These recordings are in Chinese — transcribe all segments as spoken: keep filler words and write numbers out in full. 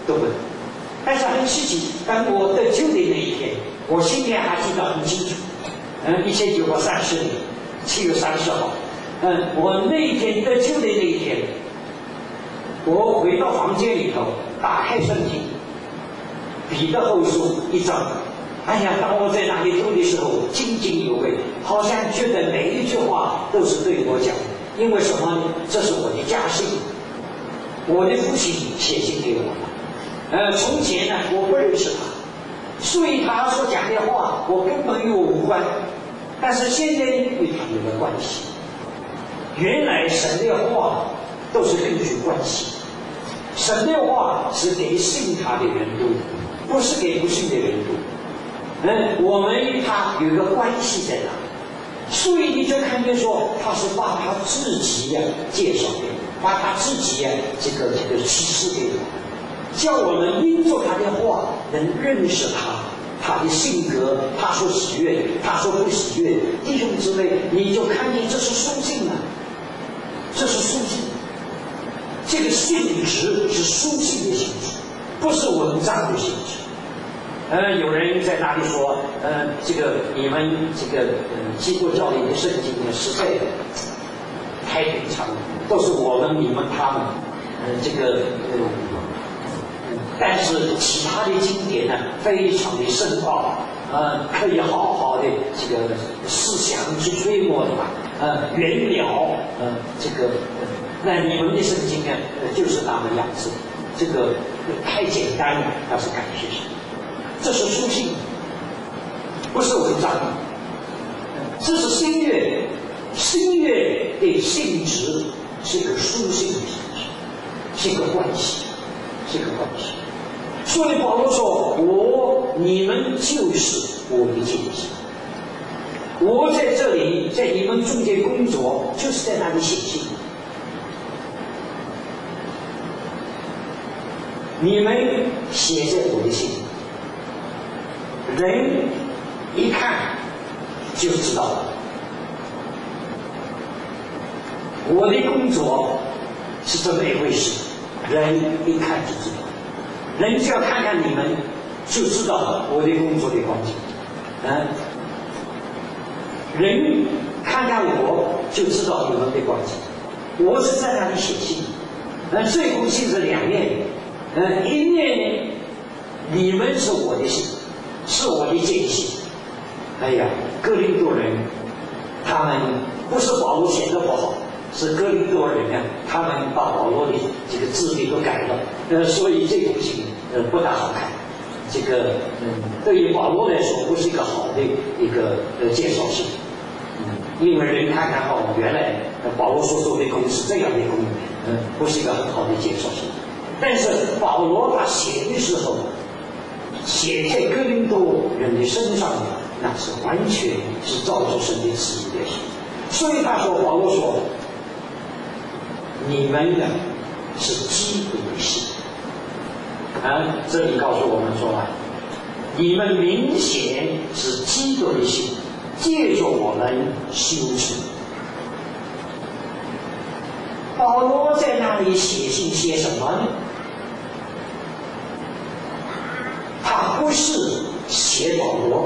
都不能。但是很稀奇，当我得救的那一天，我心里还记得很清楚。嗯，一千九百三十年七月三十号，嗯，我那一天得救的那一天，我回到房间里头，打开圣经，彼得后书一章。哎呀，当我在那里读的时候，津津有味，好像觉得每一句话都是对我讲的。因为什么呢？这是我的家信，我的父亲写信给我的。呃，从前呢，我不认识他，所以他所讲的话，我根本与我无关。但是现在与他有了关系。原来神的话都是根据关系，神的话是给信他的人读，不是给不信的人读。嗯，我们与他有一个关系在哪？所以你就看见说，他是把他自己呀、啊、介绍给我，把他自己呀、啊、这个这个启示给我，叫我们因着他的话能认识他，他的性格，他所喜悦，他所不喜悦。弟兄姊妹，你就看见这是书信啊，这是书信，这个性质是书信的性质，不是文章的性质。呃，有人在那里说，呃，这个你们这个呃基督教里的圣经呢，实在太平常了，都是我们、你们、他们，呃，这个呃，但是其他的经典呢，非常的深奥，呃，可以好好的这个思想去揣摩的吧，呃，原了，呃，这个，呃、那你们的圣经呢，呃，就是那么样子，这个、呃、太简单了，那是感谢神。这是书信，不是文章，这是新约。新约的性质是一个书信的性质，是一个关系，是一个关系。所以保罗说：“我你们就是我的见证，我在这里在你们中间工作，就是在那里写信。你们写在我的信里。”人一看就知道了，我的工作是这么一回事，人一看就知道，人只要看看你们就知道了我的工作的光景。嗯，人看看我就知道你们的光景。我是在那里写信，那这封信是两面的，嗯，一面你们是我的信，是我的见信。哎呀，哥林多人，他们不是保罗写的不好，是哥林多人呢，他们把保罗的这个字体都改了，呃，所以这封信呃不大好看。这个嗯，对于保罗来说，不是一个好的一个呃介绍信。嗯，因为人看看哦，原来保罗所做的工是这样的工，嗯，不是一个很好的介绍信。但是保罗他写的时候，写在哥林多人的身上，那是完全是照着神的旨意的写。所以他说，保罗说，你们呢是基督的信。啊，这里告诉我们说啊，你们明显是基督的信，借着我们修成。保罗在那里写信写什么呢？他不是写保罗，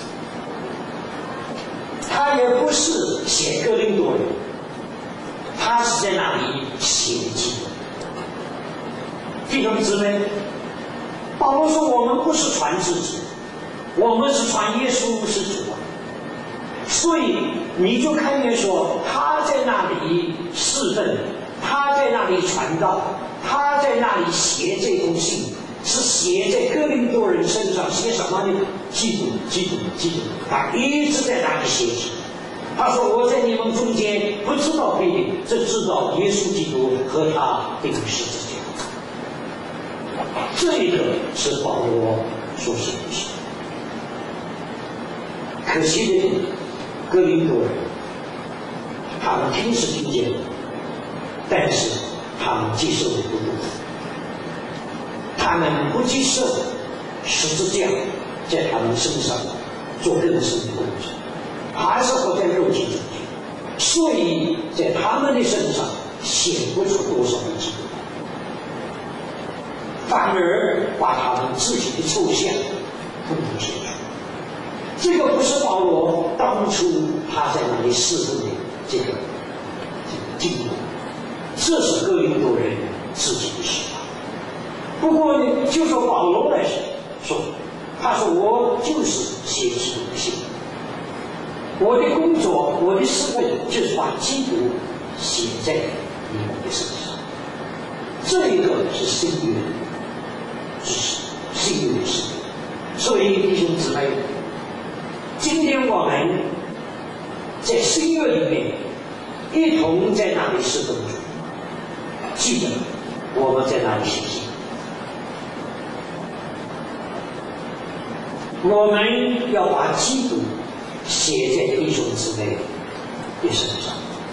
他也不是写哥林多人，他是在那里写基督。弟兄姊妹，保罗说我们不是传自己，我们是传耶稣是主啊。所以你就看见说他在那里侍奉，他在那里传道，他在那里写这封信，是写在哥林多人身上，写什么呢？基督，基督，基督。他一直在那里写起。他说我在你们中间不知道别的，只知道耶稣基督和他钉十字架。这个是保罗所写的信。可惜的哥林多人，他们听是听见了，但是他们接受的不多。他们不接受十字架在他们身上做更深的工作，还是活在肉体中间，所以在他们的身上显不出多少的基督。 反而把他们自己的抽象统统写出。这个不是保罗当初他在那里侍奉的这个这个经历，这是哥林多人自己的事法。不过呢，就说保罗来说，他说我就是写基督的信，我的工作，我的侍奉就是把基督写在你们的身上。这个是圣约之事，圣约的事。所以弟兄姊妹，今天我们在圣约里面一同在那里侍奉主，记得我们在那里写信。我们要把基督写在弟兄姊妹的身上，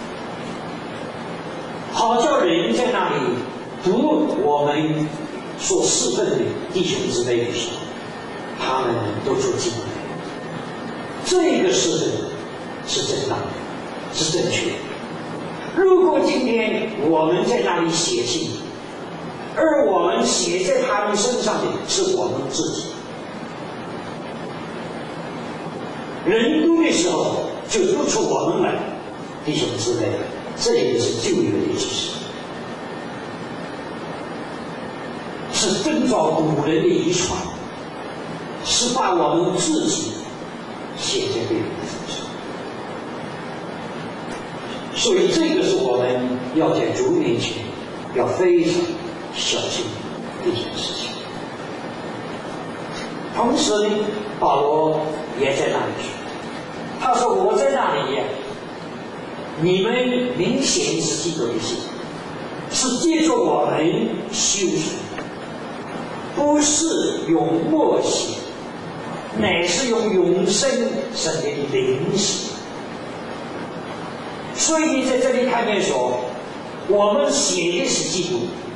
好叫人在那里读我们所侍奉的弟兄姊妹的时候，他们都做敬畏。这个侍奉是正当的，是正确的。如果今天我们在那里写信，而我们写在他们身上的是我们自己，人读的时候就读出我们来，弟兄姊妹，这个是旧约的知识，是遵照古人的遗传，是把我们自己写在别人的身上。所以这个是我们要在主面前要非常小心的一件事情。同时呢，保罗也在那里说，他说我在那里呀，你们明显是基督的信，是借着我们修成，不是用默写，乃是用永生神的灵写。所以你在这里看见说，我们写的是基督，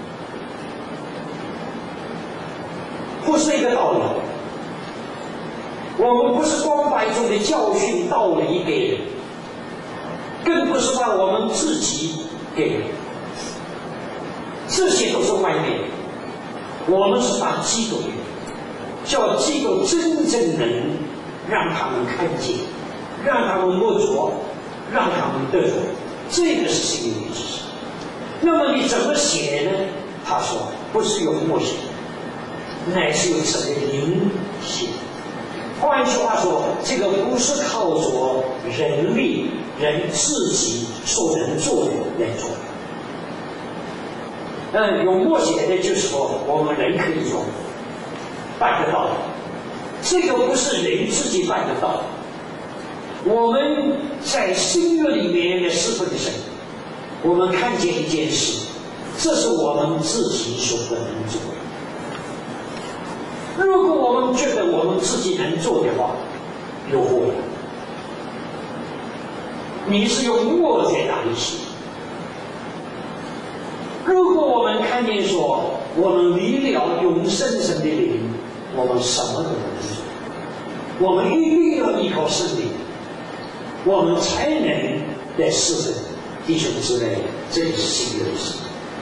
不是一个道理。我们不是光把一种的教训道理给人，更不是把我们自己给人，这些都是外面。我们是把基督给，叫基督真正能让他们看见，让他们摸着，让他们得着，这个是圣约的知识。那么你怎么写呢？他说不是用默写，乃是用神的灵写。换句话说，这个不是靠着人力人自己所能做的来做的。嗯，用默写的就是说我们人可以做，办得到。这个不是人自己办得到。我们在圣约里面的侍奉的神，我们看见一件事，这是我们自己所不能做的。如果我们觉得我们自己能做的话，有祸了。你是用默在哪里写？如果我们看见说我们离了永生神的灵，我们什么都不能做。我们一定要依靠圣灵，我们才能来侍奉弟兄姊妹，这是圣约的事。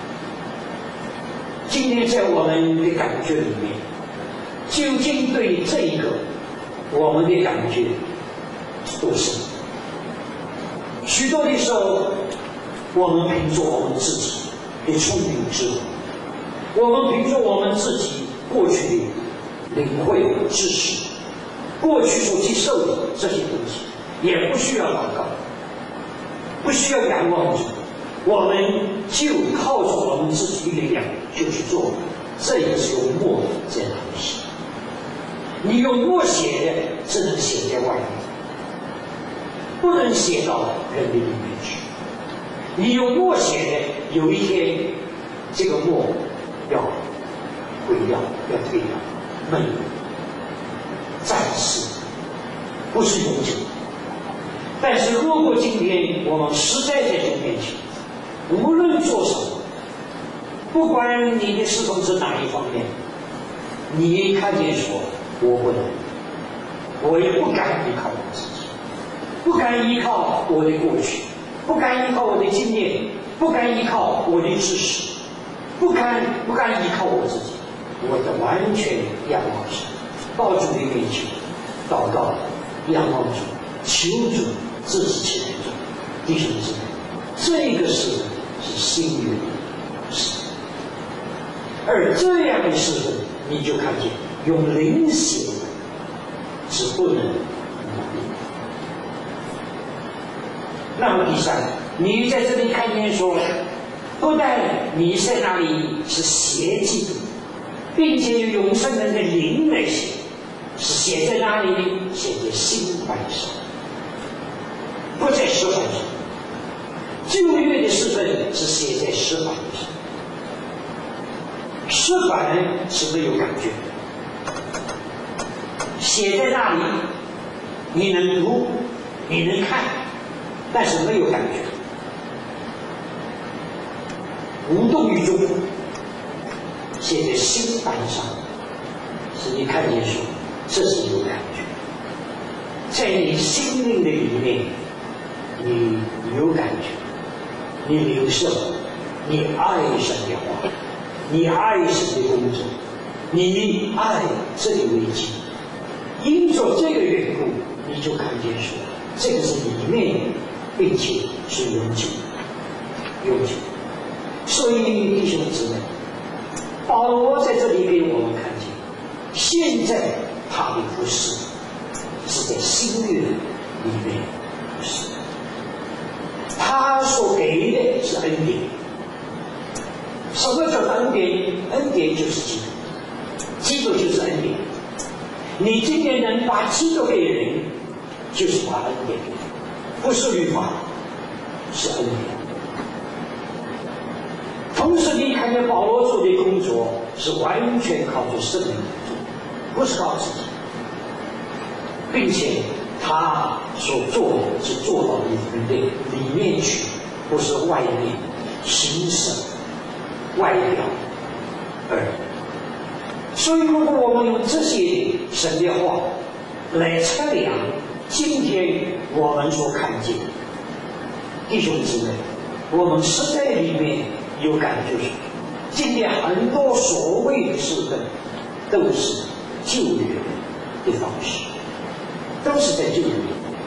今天在我们的感觉里面，究竟对这一个我们的感觉多深？许多的时候，我们凭着我们自己的聪明智慧，我们凭着我们自己过去的领会知识，过去所接受的这些东西，也不需要祷告，不需要仰望主，我们就靠着我们自己的力量就去做。这个是用默在哪里写？你用默写的，只能写在外面，不能写到人的里面去。你用默写的，有一天这个默要毁掉，要退掉，没有，暂时，不是永久。但是如果今天我们实在在主面前，无论做什么，不管你的侍奉是哪一方面，你看见说我不能，我也不敢依靠我自己，不敢依靠我的过去，不敢依靠我的经验，不敢依靠我的知识，不敢不敢依靠我自己， 完全仰望神，到主的面前祷告，仰望主，求主自己起来做。弟兄姊妹，这个是是心愿的事，而这样的事情，你就看见用灵写的是不能努力。那么第三，你在这里看见说，不但你在那里是写记，并且有永生人的灵来写，是写在哪里呢？写在心板上，不在石板上。旧约的诗份是写在石板上，石板是没有感觉的，写在那里，你能读，你能看，但是没有感觉，无动于衷。写在心板上，是你看见说，这是有感觉，在你心灵的里面，你有感觉，你领受，你爱神的话，你爱神的工作，你爱这个危机，因着这个缘故，你就看见说，这个是里面，并且是永久的，永久的。所以弟兄姊妹，保罗在这里给我们看见，现在他的服事是在新约里面服事，他所给的是恩典。什么叫恩典？恩典就是基督，基督就是恩典。你今天能把基督给人，就是把恩典给人，不是律法，是恩典。同时你看见保罗做的工作是完全靠着圣灵来做，不是靠自己，并且他所做的是做到你们的里面去，不是外面形式外表而已。所以如果我们用这些神的话来测量今天我们所看见的，弟兄姊妹，我们实在里面有感觉，今天很多所谓的事情都是旧约的方式，都是在旧约，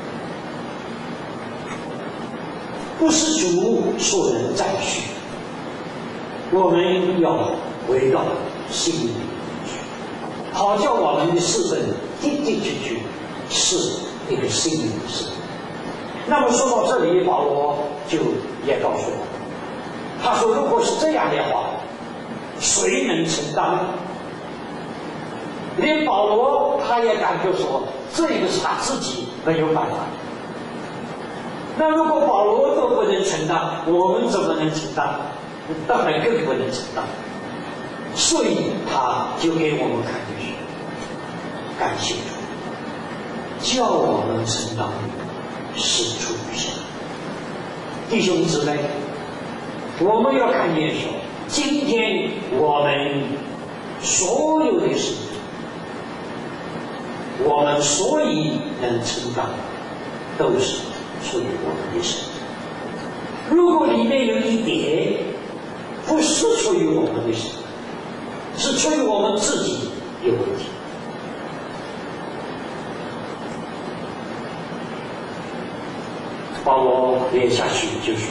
不是主所能赞许。我们要回到心里去，好叫我们的事情的的确确是一个心灵的事。那么说到这里，保罗就也告诉我们，他说如果是这样的话，谁能承担？连保罗他也感觉说，这个是他自己没有办法。那如果保罗都不能承担，我们怎么能承担？当然更不能承担。所以他就给我们看就是感谢主，叫我们承担是出于神。弟兄姊妹，我们要看见说，今天我们所有的事情，我们所以能承担，都是出于我们的神。如果里面有一点不是出于我们的神，是出于我们自己有问题。保罗连下去就说，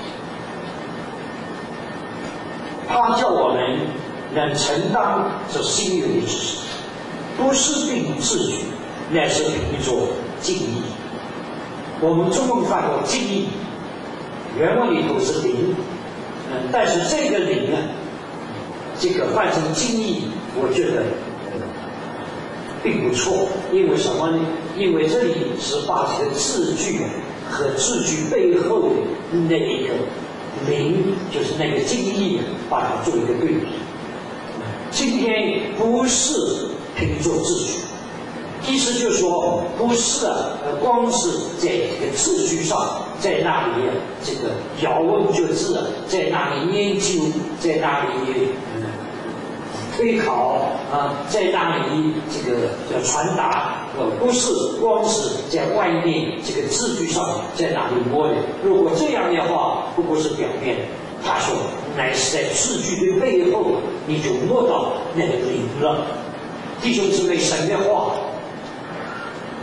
他叫我们能承担这新约的知识，不是凭自觉，乃是凭着敬意。我们中文翻过敬意，原文里头是灵，嗯，但是这个灵呢，这个翻成敬意，我觉得、呃、并不错。因为什么呢？因为这里是把这个字句和字句背后的那一个灵，就是那个敬意，把它做一个对比。今天不是凭着字句，意思就是说，不是啊，光是在这个字句上，在那里这个咬文嚼字，在那里研究，在那里嗯推考啊，在那里这个叫传达，呃，不是光是在外面这个字句上在那里摸的。如果这样的话，不过是表面。他说，乃是在字句的背后你就摸到那个灵了。弟兄姊妹，神的话